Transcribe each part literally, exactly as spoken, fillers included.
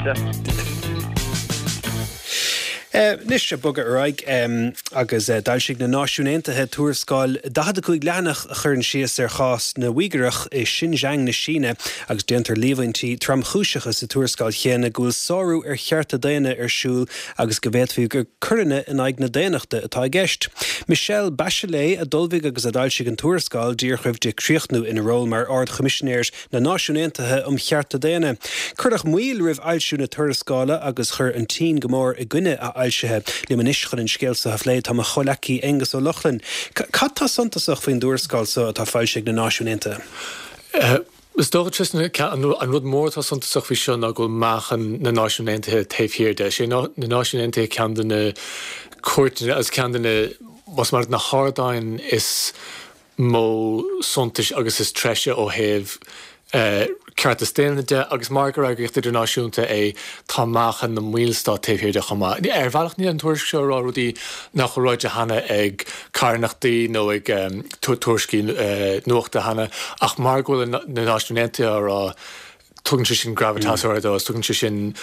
Nis se bugad raig agus dailsigh na náisiúntaithe tuairiscáil dahad chuig leanach churn sios ar chás na Uigireach i Xinjiang na Síne agus déantar líomhaintí tramchúiseacha sa tuairiscáil chéanna gúil sáú ar chearta daine ar siúl agus go bhéadfaí gur cuireanna in aig na déanaachta atá gceist. Michelle Bachelet a dulmhaigh agus a dailsigh an tuairiscáil dír chuibh de críochnú ina ról mar ard chomisisinéirs na náisiúntaithe um chearta daine. Cuireadh muil ribh ailsiú na tuairiscála agus chur an tí go mór i gcuine a ailsithe le man ischail in scéalsa a phléid tá a cholací engus ó Lochlin. Cad tá suntasach faoin dúirscáil sa atá fáilsigh na náisiúnta? Is dócha trisna an rud mór tá suntasach bhí seo na go máchan na náisiúntaithe taobhhirirde. Sé na náisiúntaithe cean na cuairteanna as cean na was mar na hádáin is mó suntais agus is treise ó thaobh Cearta Stéanide agus margar agaíocht idir náisiúnta é tá máchan na mílstá taobhhirirde chumá. Ar bhealach ní an tuairisc seo rudí nach choráide hana ag carnachtaí nó ag tuairiscí nuachta hana ach mar ghfuil na náisiúnta ar tugann si sin gravitas ar dó, tugann si sin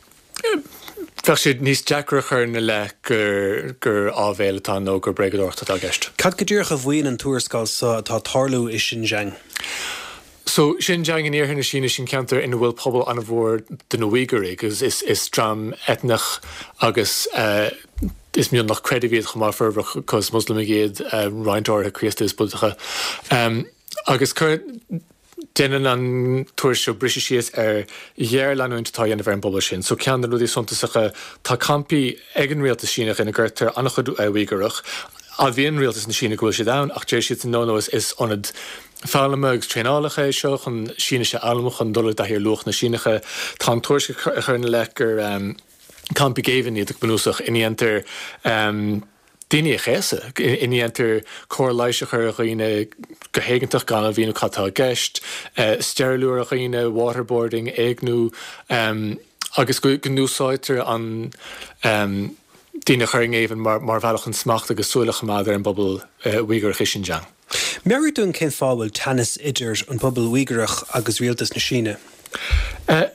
Bheadh siad níos deacrachar na le gur gur ábhéiletá nó gur bregadorta a gceist. Cad go dtíorcha bhhaoin an tuairiscáil sa atá tarlú i Xinjiang? So Xinjiang in éarthair na Síne sin ceantar ina bhfuil pobl an bhór den Uigirí agus is is tram etnach agus uh, is mion nach credivíad chumá ferbrach cos Muslim géad uh, reindáirtha Christus budacha. Um, agus cur Dénn an tuairisio brise sios ar dhear leanúint tá dhéanamh ar an bobal sin. So cean na rudí suntasacha tá campi ag an rialtas Sínach ina gcuirtar annach chud Uigireach. A bhíon rialtas na Síne gohfuil sé dán ach déir siad nó is is onad Fálamag tréálacha é seo chun Síneise almach chun dul a hir luch na Sínecha tá an tuairisce churna le gur um, campi géhan iad ag banúsach iníantar um, daine a chéasa, iníantar cór leiseachar a chuoine go héigintach gan a bhíonú chattá gceist, uh, steirlúr a chuoine waterboarding, éagnú, um, agus go gnúsáitar an um, daine churing éhan mar, mar bhealach an smacht agus súlach mád ar an bobbal uh, Uigireach i Xinjiang. Meir dún cén fábhfuil tanas idir an bobbal Uigireach agus rialtas na Síne? Uh,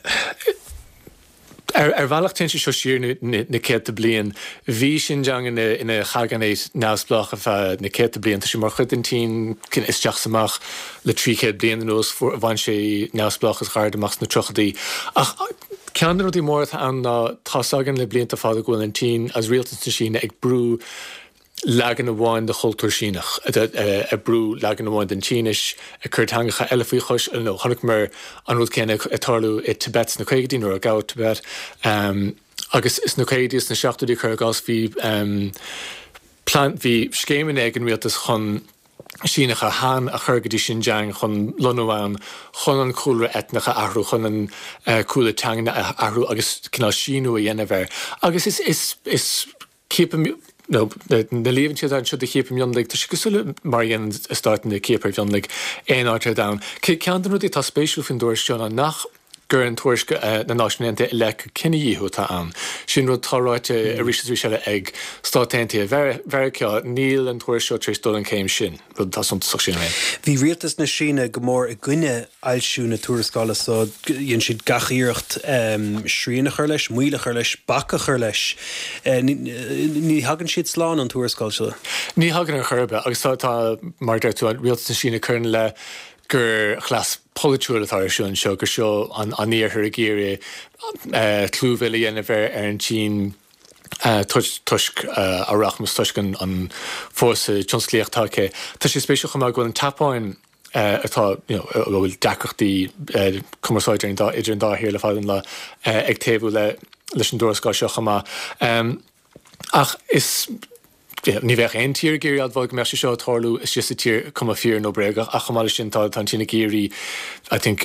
Ar ar bhealach tin seo siar na céta blian, bhí Xinjiang ina chaganéis neamsplach a na céta blian, tá sé mar chud an tí cin isteach samach le tríchéad blian an os for bhain sé neamsplach as chaird amach na trochadaí. Ach cean rudí mór an ná tá sagan le blianta fád a gúil an tí as rialtas na Síne ag brú legan a bháin de chultúir Sínach, a brú legan a bháin den Tínis, a chuirtangacha eile faoi chuis, nó chonig mar an rud céine a tarlú i Tibet na chuigeadí nó a gá Tibet, um, agus is na chuigeadí na seachtaí chuir gás bhí um, plant bhí scéimean ag an rialtas chun Sínecha hán a churgadí Xinjiang chun Lonúáin, chun an cúlra etnacha ahrú, chun an uh, cúla teangna ahrú agus cinál Sínú a dhéanamh. Agus is is is céipim No, na líomhann siad an siad a chéipimionlaigh, tá si go súla mar dhéanann a stáit na céipirionlaigh éon áitir dam. Cean den rudí tá spéisiú fin dúir seánna nach gur an tuairisce na náisiúnta le cinenne díú tá an. Sin rud táráite a ríisiú seile ag státainta a bheiceá níl an tuairiseo tríéis dul an céim sin, rud tá suntasach sin mé. Bhí rialtas na Síne go mór i gcuine ailsiú na tuairiscála so dhéann siad gachaíocht um, sríanach chuir leis, muoilech chuir leis, bacach chuir leis. Uh, ní hagann siad sláán an tuairiscáil seo? Ní hagann ar churbe, agus tá mar deir tú rialtas na Síne chun le gur chlas polúil atá siún seo gur seo an aníorthar a géire clúhfuil dhéanamh ar an Tín tuisc arachmas tuisc an fósa tionsclíochtáce. Tá sé spéisiú chumá ghfuil an tapáin atá bhfuil deachachtaí cumarsáidir idir an dáthíir le fáidan le ag taobhú le leis an dúrascáil seo chumá. Ach is ní bheith ein tír géirí adbhag me seo tarlú is just a tír cum a fír nó bregach a chamáile sin tá tan sinna géirí I think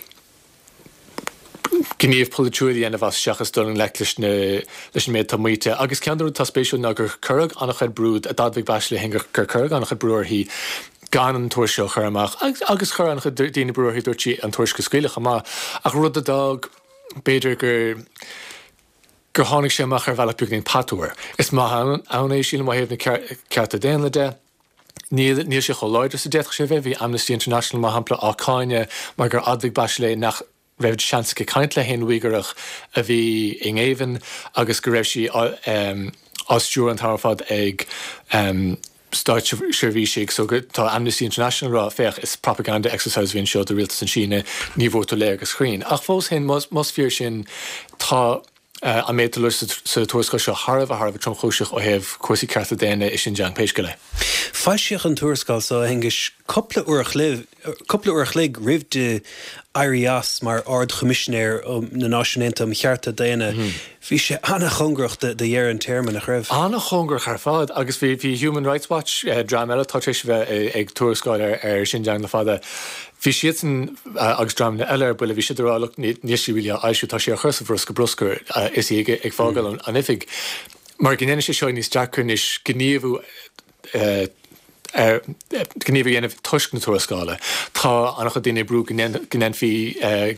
gníomh polúí ana bh seachas dul an le leis méid tá muoite. Agus ceanú tá spéisiú na gur currag annach chuid brúd a dadmhaigh bais le hengur gur currag annach chuid brúir hí gan an tuairiseo chur amach agus chur annach daoine brúir dúirtí an tuairis go scaoileach amach ach rud a dag beidir gur gur tháinig sé amach ar bhealach beagnaín patúir. Is má anna é síle má héobh na cearta déanla de, níl sé choláidir sa déach sé bheith, bhí Amnesty International má hampla á cáine mar gur admhaigh bais le nach raibh seans go caint le hen uigeach a bhí in éhan agus go raibh si um, osstúr an tar fad ag um, Start Shervishik, so good to Amnesty International ra fech is propaganda exercise vin show the real in China niveau to leg screen. Ach fós hen mos mos fear sin tá uh, a métalur sa tuaisco seo Harv a Harv trom chóiseach ó heh cuasí carta déine is sin Jean Peisgele. Fáisiach an tuaiscail so hengis couple uach liv couple uach lig rih de Arias mar ard commissioner um, na nationalta am chearta déine. Bhí sé anna chungrach de dhéar an term nach raibh. Anna chungrach ar fad, agus bhí bhí Human Rights Watch uh, drama eile tá éis bheith ag tuaiscáil ar ar Xinjiang na fada. Bhí sian uh, agus drama eile bula bhí siad rá níos sí bhíle aisú tá sé a chusa bhrus go bruscar uh, is ag ag fágal mm. an ifig. Mar gnéine sé seo níos deacr is gníomhú uh, Er, gníomh dhéanamh tuisc na tuaiscáile. Tá annach a duine brú gnéan fhí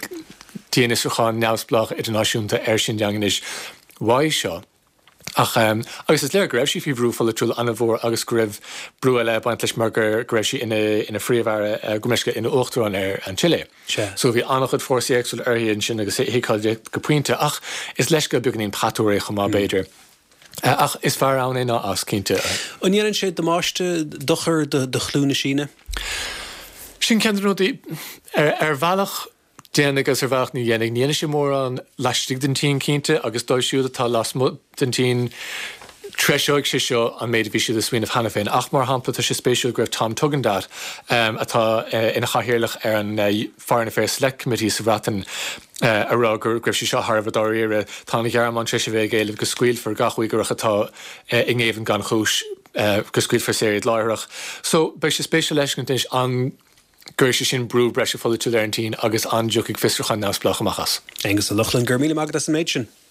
tíana sucháin neamsplach idirnáisiúnta ar Xinjiang is mhaith seo. Ach, um, agus is léir go raibh sí fhí brú fola trúil anna bhór agus go raibh brú eile baint leis mar gur raibh sí ina ina phríomhhara uh, go meisce ina uachtarán ar an Chile. Sure. So bhí annach chud fórsaí éagsúil arthaíonn sin agus híáil go puinte ach is leis go beagnaíon patúir chumá beidir. Uh, ach is fear an é ná as cinnte. An dhéanann sé do máiste dochar de, de chlúna síne? Sin cean rudí ar ar bhealach déananig agus ar bhealach ní dhéananig níana sé mór an leistigh den tí cinnte agus dóid siúd atá las den tí treisiúig sé seo an méid bhí siad a swinmh hena féin. Ach mar hampla tá sé spéisiúil greibh Tom Tugendhat um, atá uh, ina chahirirlach ar an uh, Foreign Affairs Select Committee sa bhratan Uh, a rá gur greibh si seo Harvard áíire tána gearmán tre sé bheith géileh go scuil for gachuigurach atá uh, in éhan gan chúis uh, go scuil for séad láireach. So bei sé spéisial leis gois an gur sé sin brú breise fola tú leirtíín agus an dúigh fistrachan náspláach amachchas. Agus a Luchlan gur míle magad as an méid sin.